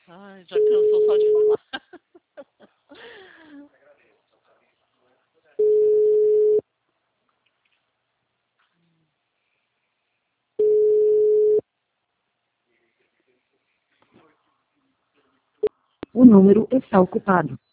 Ai, já cansou só de falar. O número está ocupado.